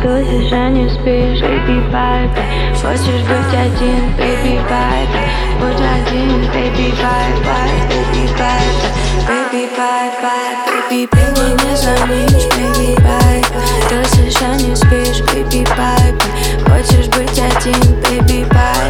Тусишь, а не спишь, baby, bye-bye. Хочешь быть один, baby, bye-bye. Будь один, baby, bye-bye, baby, bye-bye. Baby, bye-bye, baby, ты мне не звонишь, baby, bye-bye. Тусишь, а не спишь, baby, bye-bye. Хочешь быть один, baby, bye.